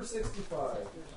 number 65.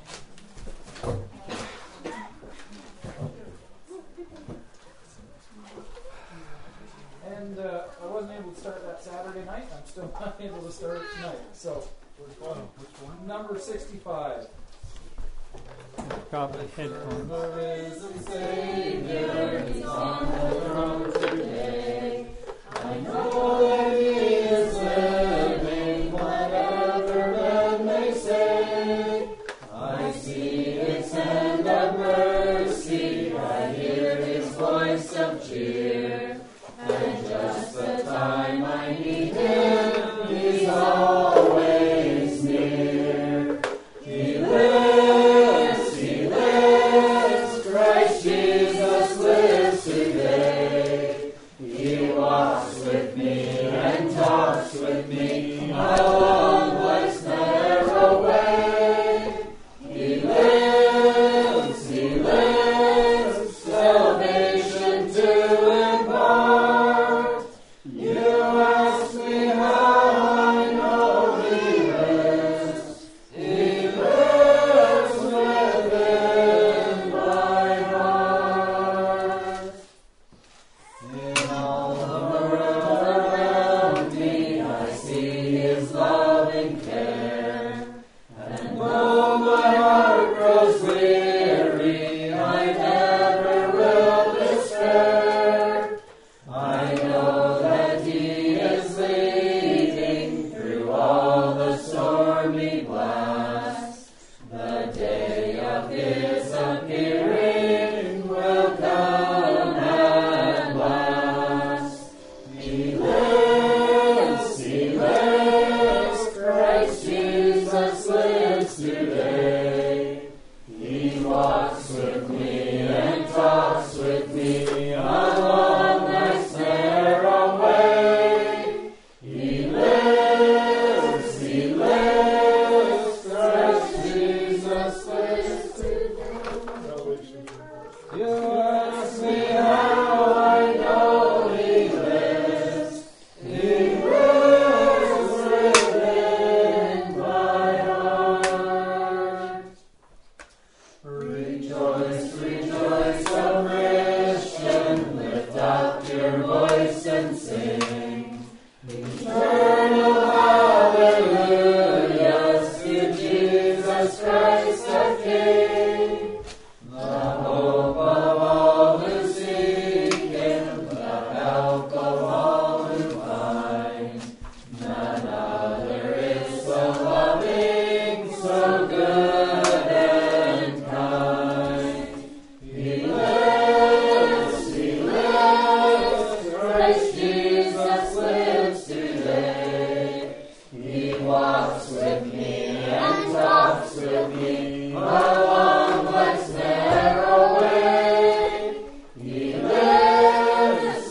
And I wasn't able to start that Saturday night. I'm still not able to start it tonight. So, which one? Number 65. Probably headphones. The risen Savior is on the throne today. I know that He is living, whatever men may say. I see His hand of mercy, I hear His voice of cheer. And just the time I need Him, He's always near. He lives, Christ Jesus lives today. He walks with me and talks with me along life's narrow way. He lives, salvation to impart. You ask me how I know He lives. He lives within my heart. In all the world around me, I see His loving care. And though my heart grows weary, I never will despair. I know that He is leading through all the stormy blasts. The day of His appearing will come at last. He lives, Christ Jesus lives today. He walks with me and talks with me along life's narrow way. He lives, Christ Jesus lives today. You ask me how I know He lives. He lives within my heart. Rejoice, rejoice, O Christian, lift up your voice and sing. Eternal hallelujahs to Jesus Christ the King. The hope of all who seek Him, the help of all who find. None other is so loving, so good and kind. He lives, Christ Jesus lives today. He walks with me and talks with me along life's narrow way. He lives,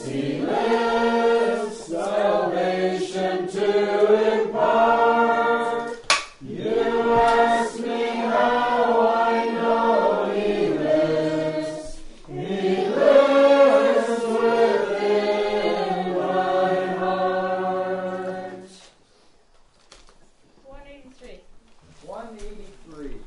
salvation to impart. You ask me how I know He lives. He lives within my heart. 183. 183.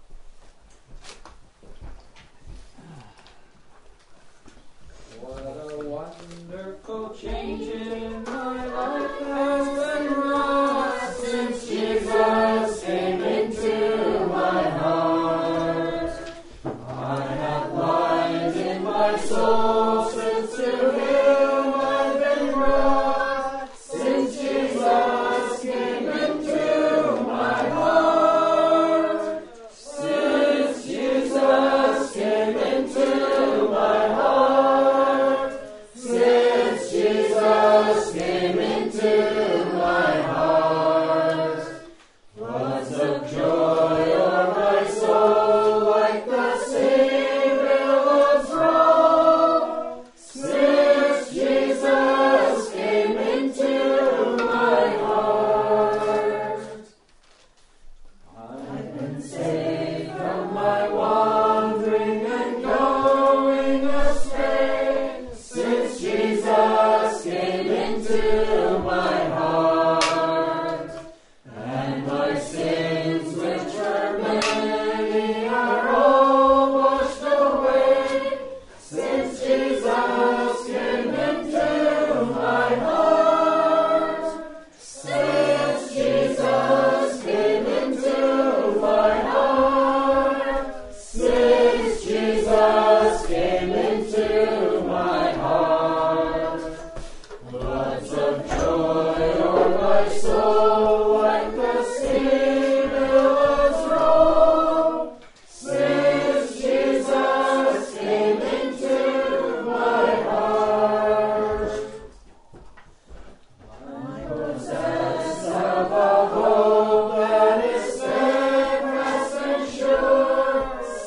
What a wonderful change in my life has been wrought since Jesus came into my heart. I have light in my soul since to Him I've been brought. Since Jesus came into my heart. Since Jesus came into my heart. Since Jesus came into my heart. Floods of joy o'er my soul like the sea billows roll. Since Jesus came into my heart. I've been saved from my wandering and going astray. Since Jesus came into my heart. And my sins will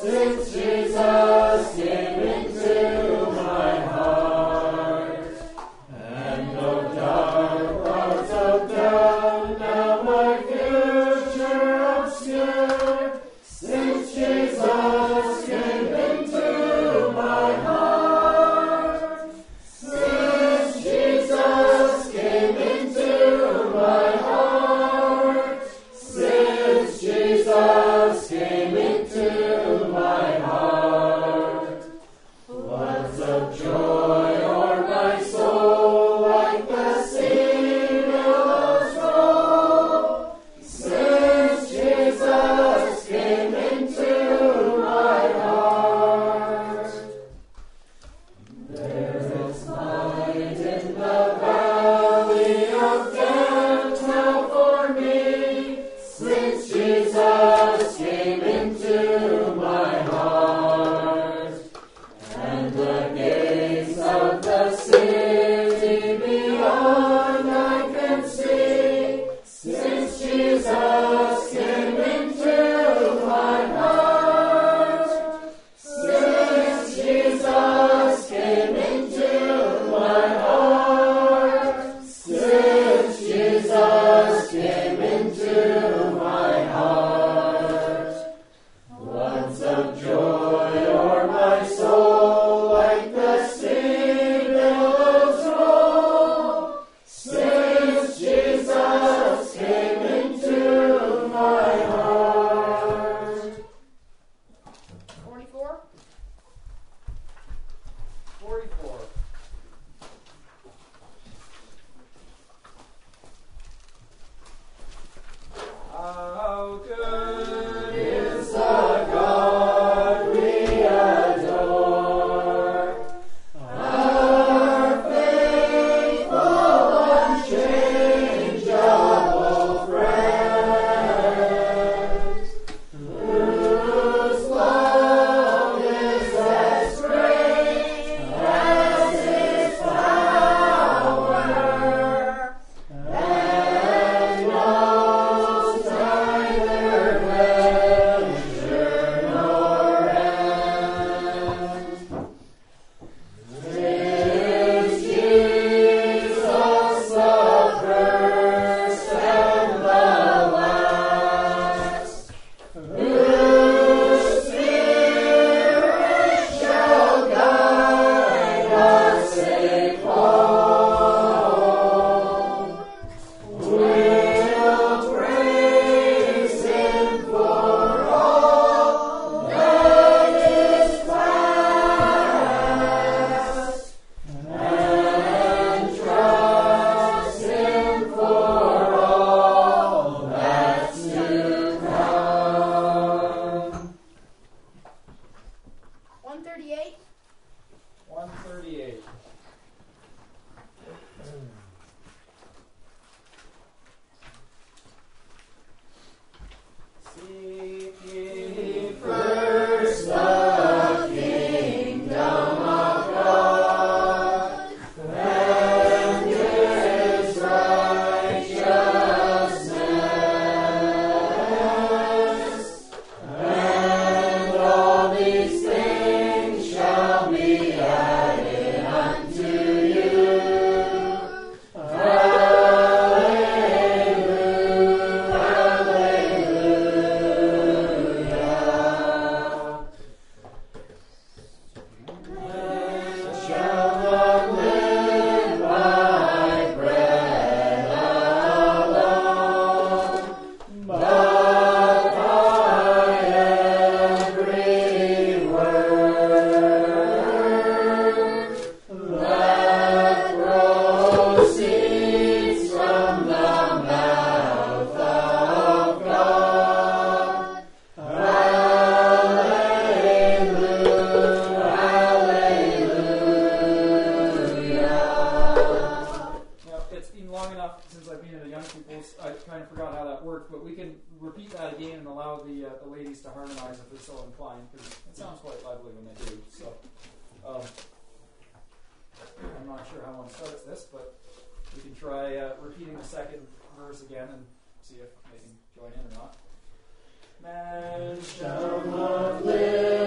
Man shall not live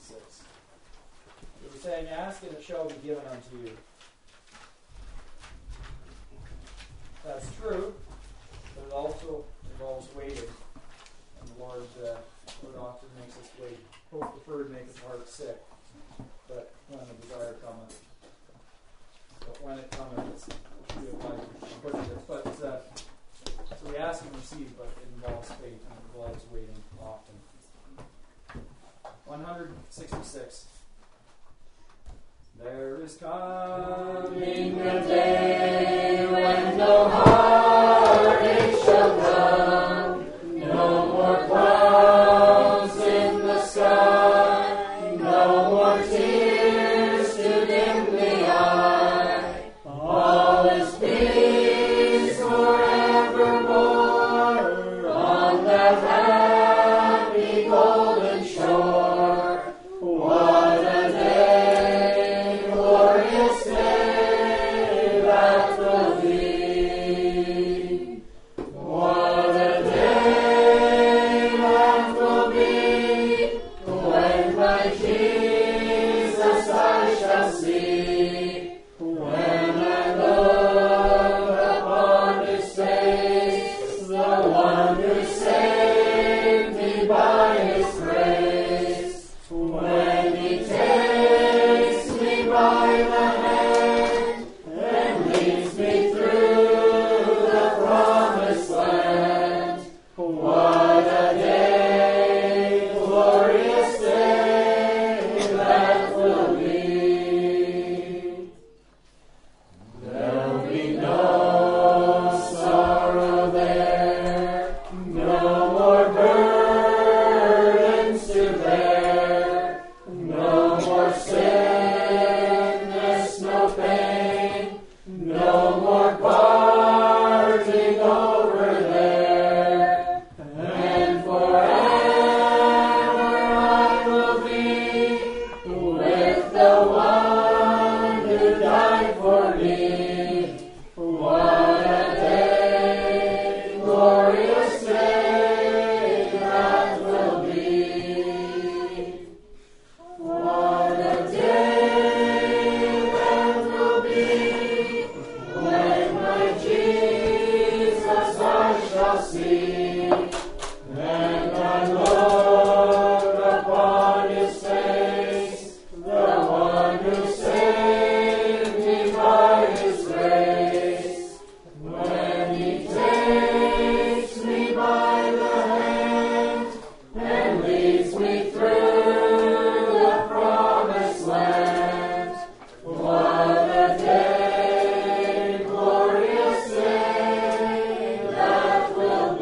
66. He's saying, ask and it shall be given unto you. That's true, but it also involves waiting. And the Lord often makes us wait. Hope deferred maketh the heart sick. But when the desire cometh, but when it cometh, it's but so we ask and receive, but it involves faith and it involves waiting often. 166. There is coming a day when no heartache shall come, no more clouds in the sky, no more tears to dim the eye. All is peace forevermore on that happy golden shore. What a day, glorious day that will be. What a day that will be, when my Jesus I shall see. When I look upon His face, the one who saved me by His grace. When He takes me by the hand and leads me through the promised land. What a day, glorious day that will be. There'll be no sorrow there, no more burdens to bear, no more sickness, no pain, no more parting over there. And forever I will be with the one who died for me. What a day, glorious day that will be. What a day that will be, when my Jesus I shall see. And I look upon His face, the one who saved me by His grace. When He takes me by the hand and leads me through the promised land. What a day, glorious day that will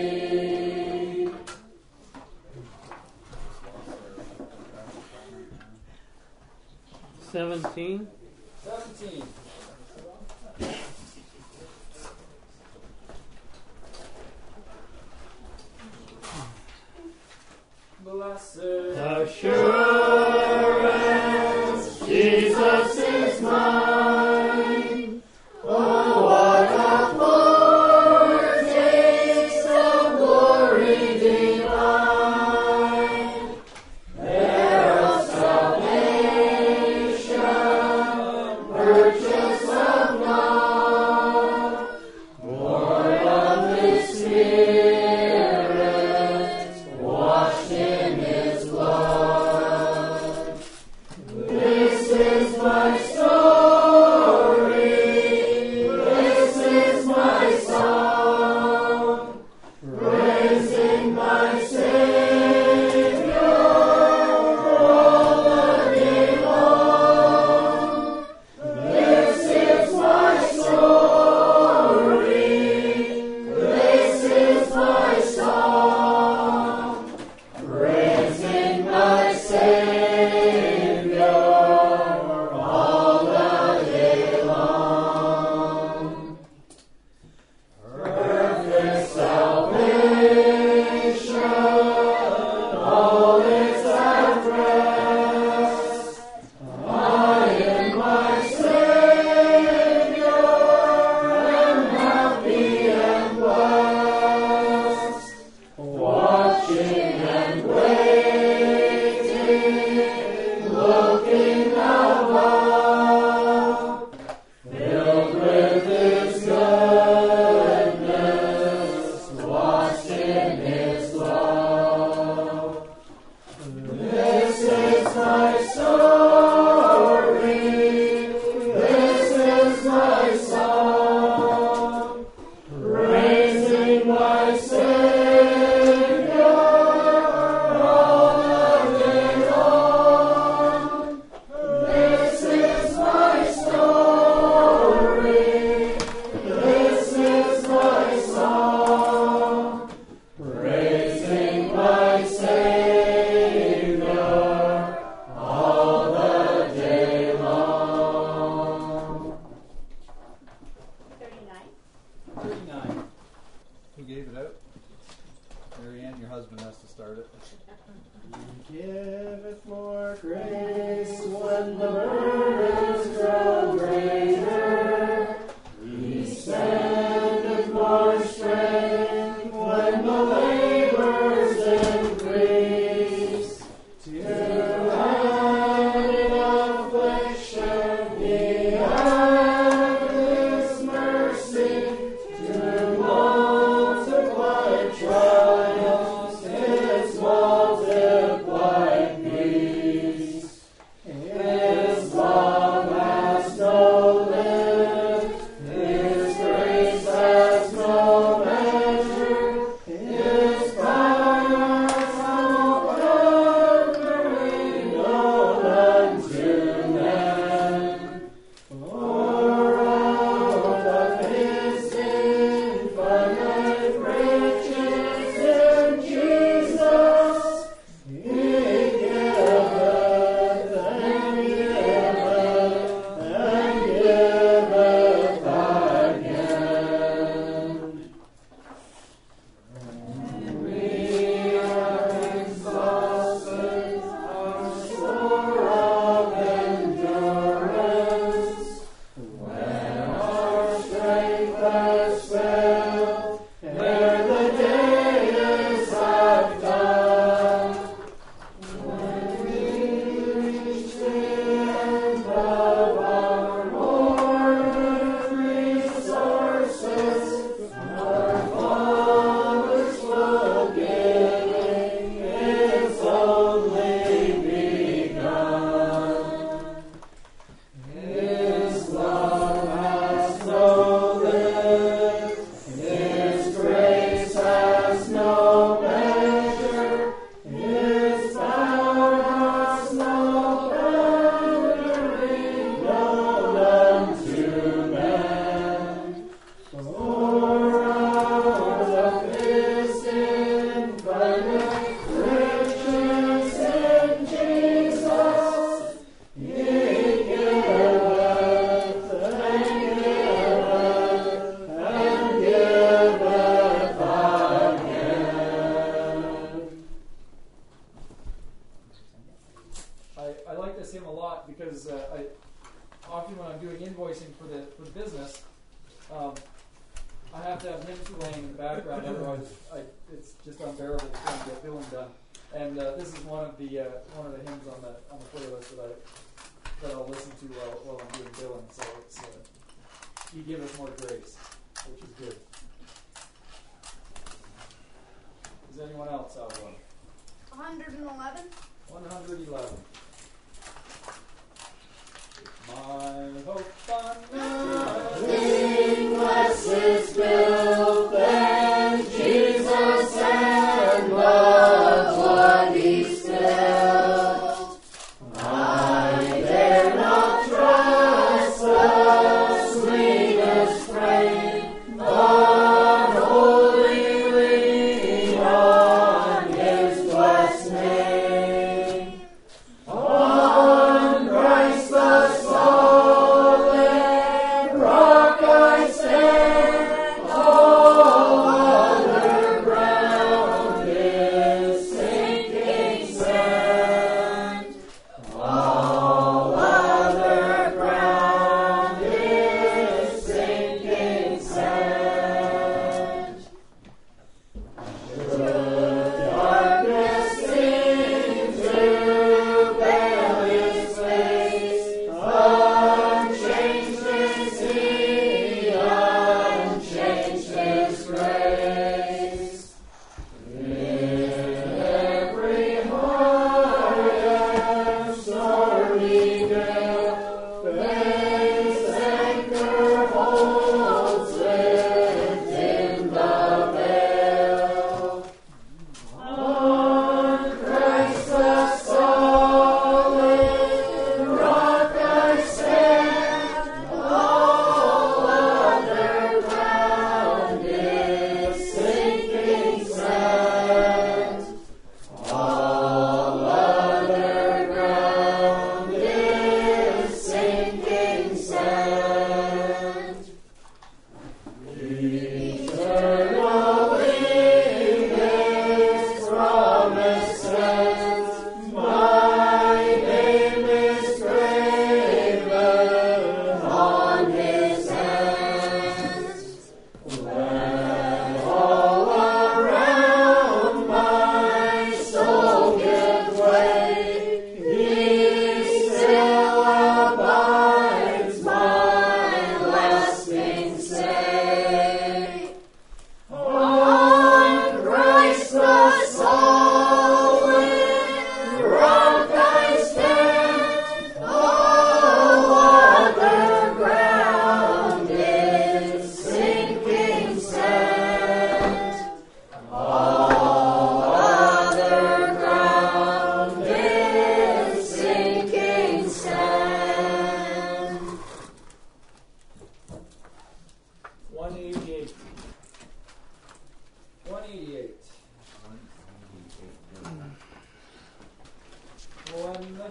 be. 17. 17. Blessed Assurance, Jesus is mine. Oh, what a foretaste of glory divine. Heir of salvation, purchase of God, born of His Spirit, washed in His blood.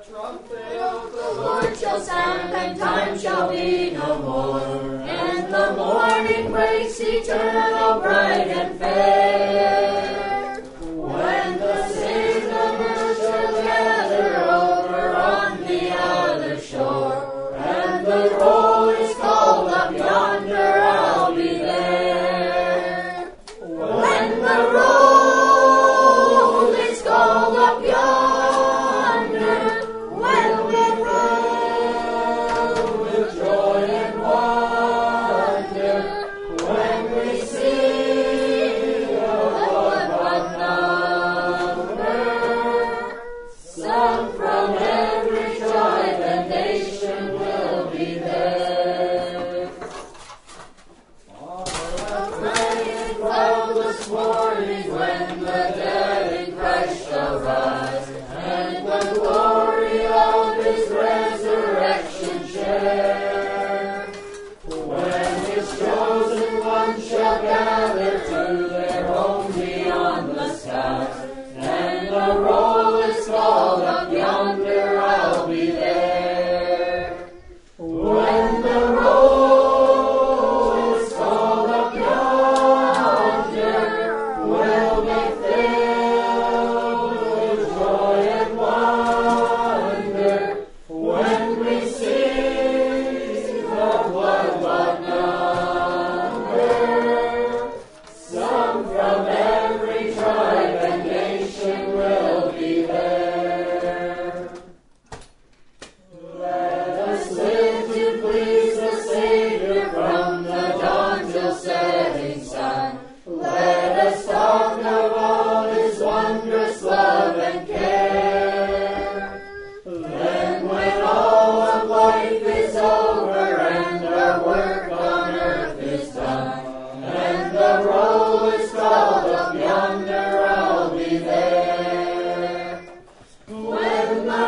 trumpet The Lord shall sound, and time shall be no more. And the morning breaks eternal, bright and fair. When the saints of earth shall gather over on the other shore, and the roll is called up yonder, I'll be there. When the roll is called up yonder, when we roll with joy and wonder, when we see the blood number, some from every tribe and nation will be there. A bright and cloudless morning, when the dead in Christ shall rise, and the glory of His resurrection share. When His chosen ones shall gather to their home beyond the skies, and the roll is called up yonder, I'll be there. When the roll is called up yonder, we'll be filled with joy and wonder, when we see the blood number. Some from every tribe and nation will be there. Let us live to please the Savior from the dawn till setting sun. Let us talk of all His wondrous love and care. Then when all of life is over and our work on earth is done, and the roll is called up yonder, I'll be there. When the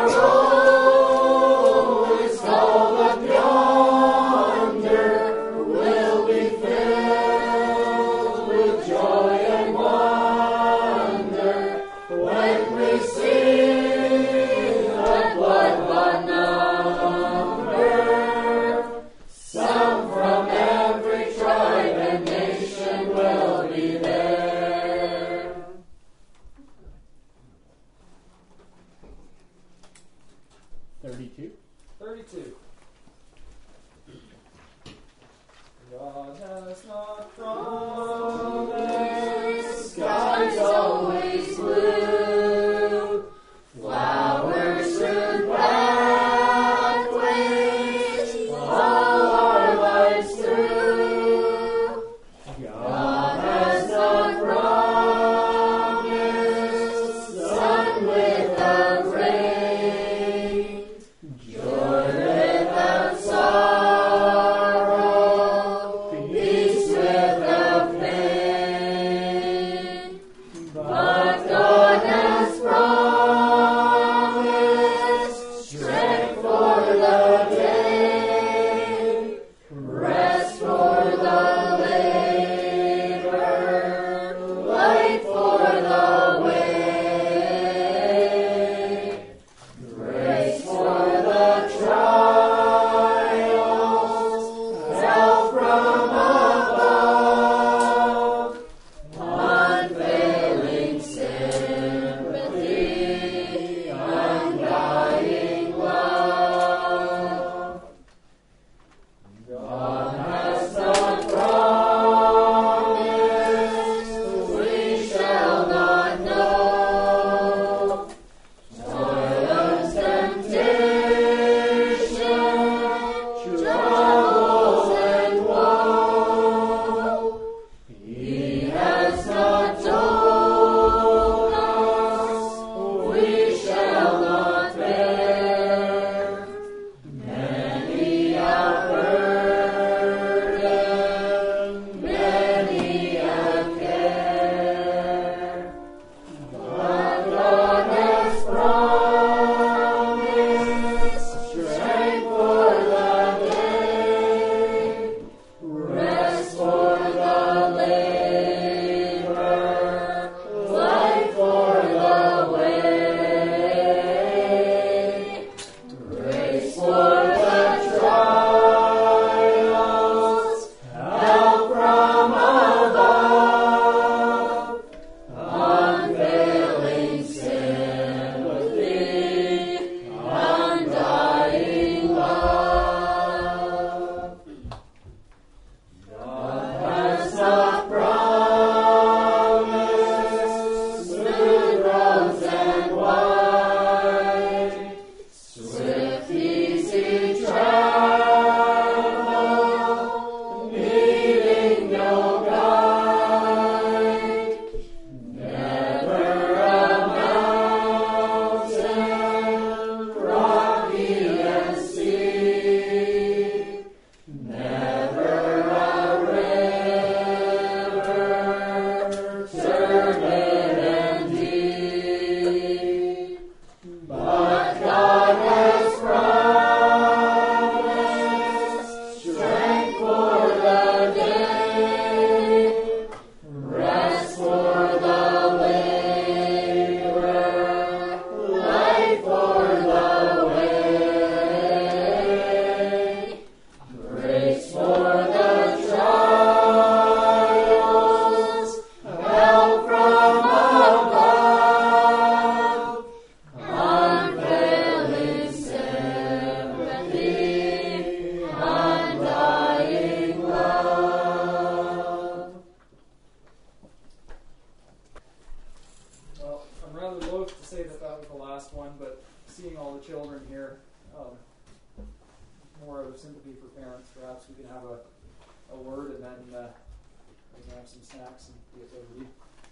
roll is called up yonder, we'll be filled with joy and wonder, when we see the blood number. Some from every tribe and nation will be there. 32. 32. God has not promised Skies always blue, flowers strewn pathways all our lives through. God has not promised sun without rain, joy without sorrow, peace without more out of sympathy for parents, perhaps we can have a word and then we can have some snacks and be at liberty.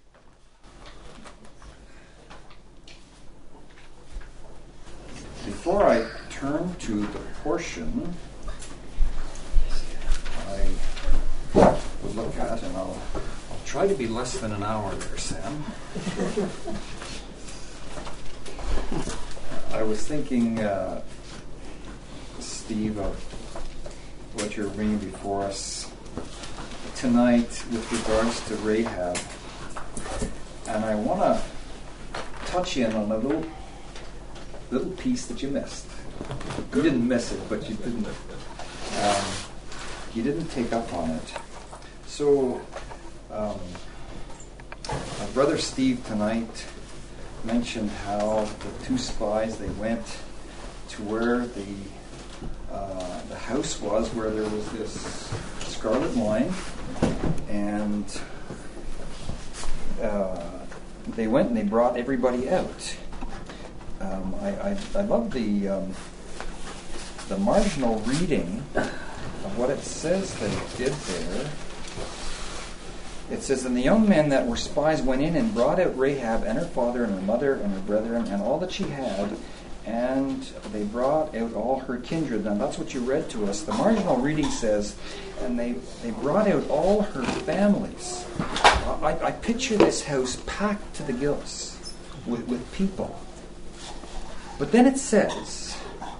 Before I turn to the portion I would look at, and I'll try to be less than an hour there, Sam. I was thinking, Steve, of what you're bringing before us tonight with regards to Rahab. And I want to touch in on a little piece that you missed. You didn't miss it, but you didn't take up on it. So, my brother Steve tonight mentioned how the two spies, they went to where the house was, where there was this scarlet line, and they went and they brought everybody out. I love the marginal reading of what it says they did there. It says, "And the young men that were spies went in and brought out Rahab and her father and her mother and her brethren and all that she had, and they brought out all her kindred." Now that's what you read to us. The marginal reading says, and they brought out all her families. I picture this house packed to the gills with people. But then it says,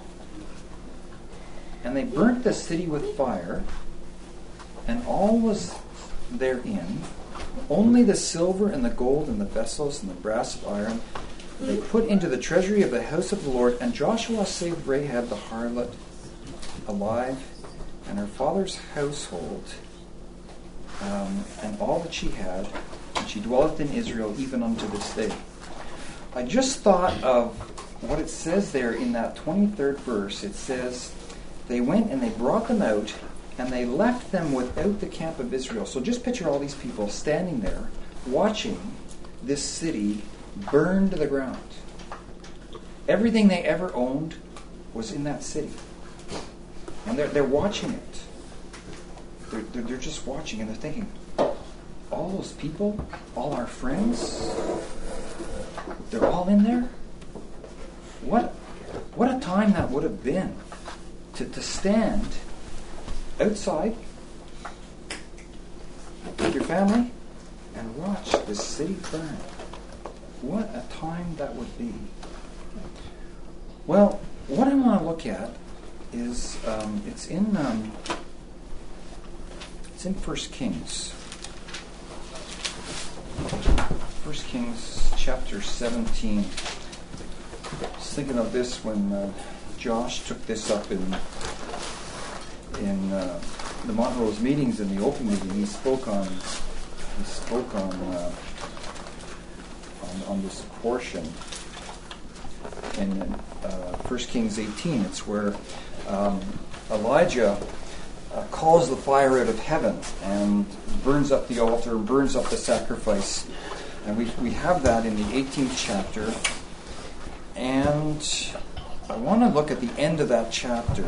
"And they burnt the city with fire, and all was therein, only the silver and the gold and the vessels and the brass of iron they put into the treasury of the house of the Lord. And Joshua saved Rahab the harlot alive, and her father's household, and all that she had, and she dwelleth in Israel even unto this day." I just thought of what it says there in that 23rd verse. It says, "They went and they brought them out, and they left them without the camp of Israel." So just picture all these people standing there, watching this city burn to the ground. Everything they ever owned was in that city. And they're watching it. They're just watching, and they're thinking, all those people, all our friends, they're all in there? What a time that would have been to stand outside with your family and watch this city burn. What a time that would be. Well, what I want to look at is it's in 1 Kings. 1 Kings chapter 17. I was thinking of this when Josh took this up in the Montrose meetings, in the open meeting. He spoke on this portion in 1 Kings 18. It's where Elijah calls the fire out of heaven and burns up the altar, burns up the sacrifice. And we have that in the 18th chapter. And I want to look at the end of that chapter.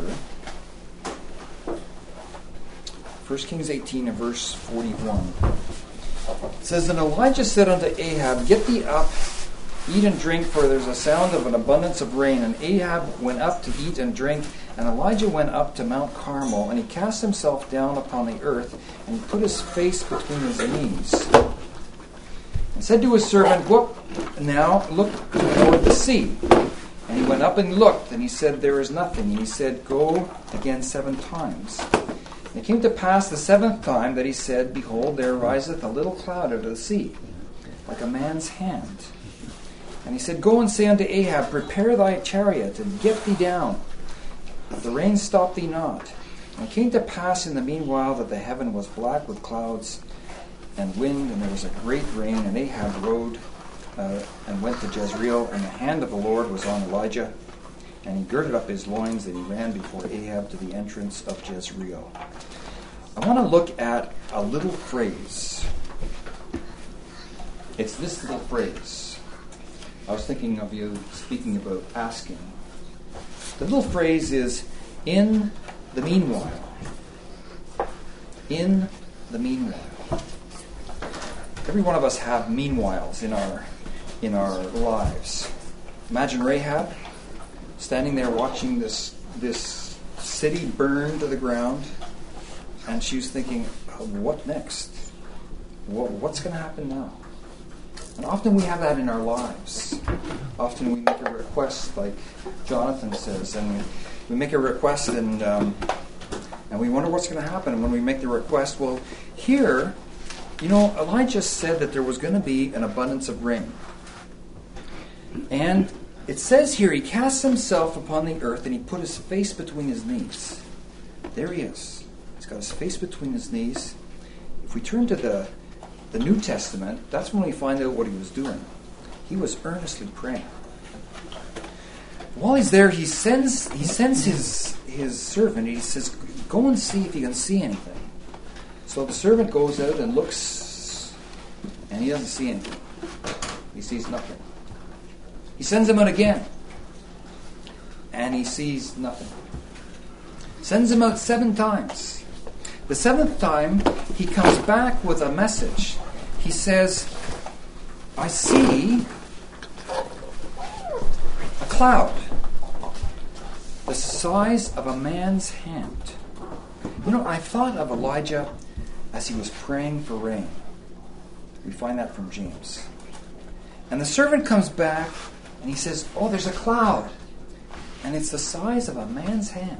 1 Kings 18 and verse 41. It says, "And Elijah said unto Ahab, Get thee up, eat and drink, for there's a sound of an abundance of rain. And Ahab went up to eat and drink, and Elijah went up to Mount Carmel, and he cast himself down upon the earth, and he put his face between his knees, and said to his servant, Look toward the sea. And he went up and looked, and he said, There is nothing. And he said, Go again 7 times. And it came to pass the 7th time that he said, Behold, there riseth a little cloud out of the sea, like a man's hand. And he said, Go and say unto Ahab, Prepare thy chariot, and get thee down, that the rain stop thee not. And it came to pass in the meanwhile that the heaven was black with clouds and wind, and there was a great rain. And Ahab rode and went to Jezreel, and the hand of the Lord was on Elijah. And he girded up his loins, and he ran before Ahab to the entrance of Jezreel. I want to look at a little phrase. It's this little phrase. I was thinking of you speaking about asking. The little phrase is, in the meanwhile. In the meanwhile. Every one of us have meanwhiles in our lives. Imagine Rahab standing there watching this city burn to the ground, and she was thinking, what next? What's going to happen now? And often we have that in our lives. Often we make a request, like Jonathan says, and we make a request, and we wonder what's going to happen. And when we make the request, well, here, Elijah said that there was going to be an abundance of rain. And it says here, he cast himself upon the earth and he put his face between his knees. There he is. He's got his face between his knees. If we turn to the New Testament, that's when we find out what he was doing. He was earnestly praying. While he's there, he sends his servant. He says, go and see if you can see anything. So the servant goes out and looks, and he doesn't see anything. He sees nothing. He sends him out again, and he sees nothing. Sends him out 7 times. The 7th time, he comes back with a message. He says, I see a cloud the size of a man's hand. I thought of Elijah as he was praying for rain. We find that from James. And the servant comes back and he says, oh, there's a cloud. And it's the size of a man's hand.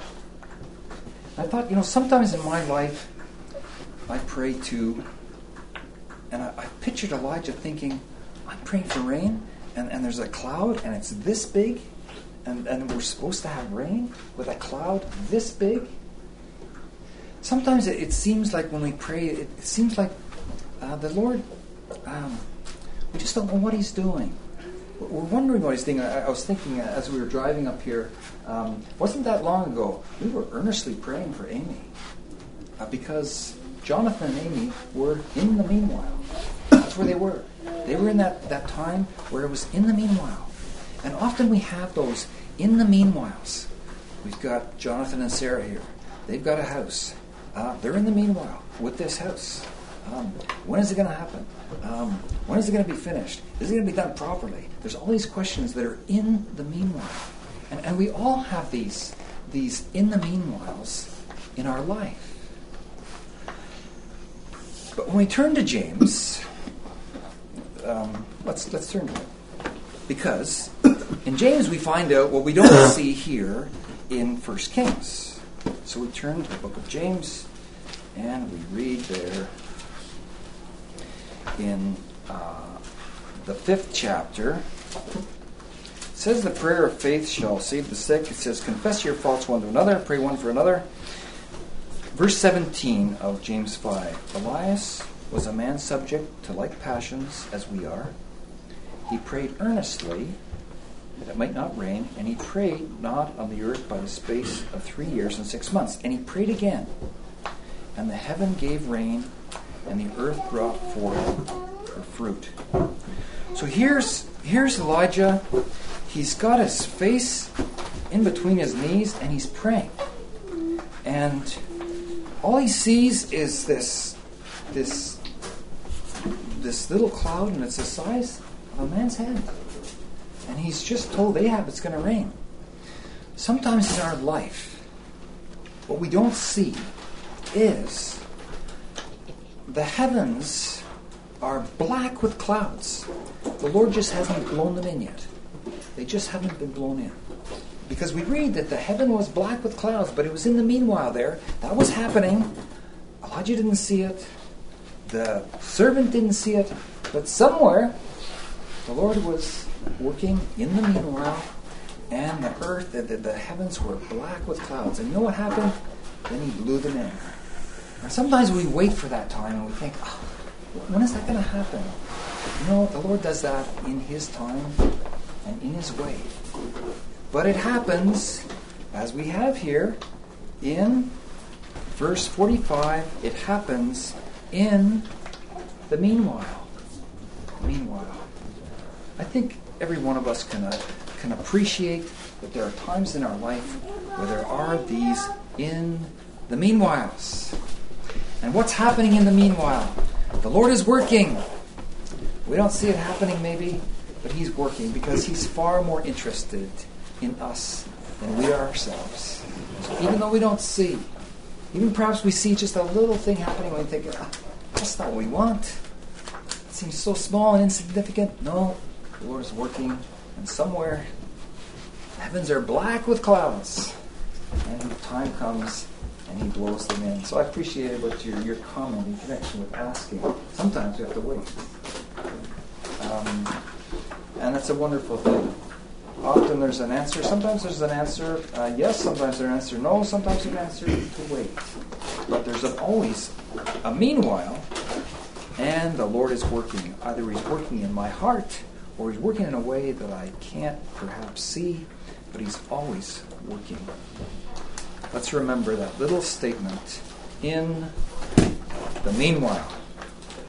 I thought, sometimes in my life, I pray too. And I pictured Elijah thinking, I'm praying for rain, and there's a cloud, and it's this big, and we're supposed to have rain with a cloud this big. Sometimes it seems like when we pray, it seems like the Lord, we just don't know what He's doing. We're wondering what He's doing. I was thinking as we were driving up here, wasn't that long ago, we were earnestly praying for Amy. Because Jonathan and Amy were in the meanwhile. That's where they were. They were in that time where it was in the meanwhile. And often we have those in the meanwhiles. We've got Jonathan and Sarah here. They've got a house. They're in the meanwhile with this house. When is it going to happen? When is it going to be finished? Is it going to be done properly? There's all these questions that are in the meanwhile. And we all have these in the meanwhiles in our life. But when we turn to James, let's turn to it. Because in James we find out what we don't see here in 1 Kings. So we turn to the book of James and we read there in the 5th chapter. It says the prayer of faith shall save the sick. It says, confess your faults one to another, pray one for another. Verse 17 of James 5. Elias was a man subject to like passions as we are. He prayed earnestly that it might not rain, and he prayed not on the earth by the space of 3 years and 6 months. And he prayed again, and the heaven gave rain, and the earth brought forth her fruit. So here's Elijah. He's got his face in between his knees, and he's praying. And all he sees is this little cloud, and it's the size of a man's hand. And he's just told Ahab it's going to rain. Sometimes in our life, what we don't see is the heavens are black with clouds. The Lord just hasn't blown them in yet. They just haven't been blown in. Because we read that the heaven was black with clouds, but it was in the meanwhile there. That was happening. Elijah didn't see it. The servant didn't see it. But somewhere, the Lord was working in the meanwhile, and the earth, the heavens were black with clouds. And you know what happened? Then He blew them in. And sometimes we wait for that time, and we think, when is that going to happen? The Lord does that in His time and in His way. But it happens, as we have here, in verse 45, it happens in the meanwhile. Meanwhile. I think every one of us can appreciate But there are times in our life where there are these in the meanwhiles. And what's happening in the meanwhile? The Lord is working. We don't see it happening maybe, but He's working because He's far more interested in us than we are ourselves. So even though we don't see, even perhaps we see just a little thing happening and we think, that's not what we want. It seems so small and insignificant. No, the Lord is working, and somewhere the heavens are black with clouds, and the time comes and He blows them in. So I appreciated what your comment in connection with asking. Sometimes we have to wait. And that's a wonderful thing. Often there's an answer. Sometimes there's an answer yes, sometimes there's an answer no, sometimes there's an answer to wait. But there's always a meanwhile, and the Lord is working. Either He's working in my heart, or He's working in a way that I can't perhaps see, but He's always working. Let's remember that little statement, in the meanwhile.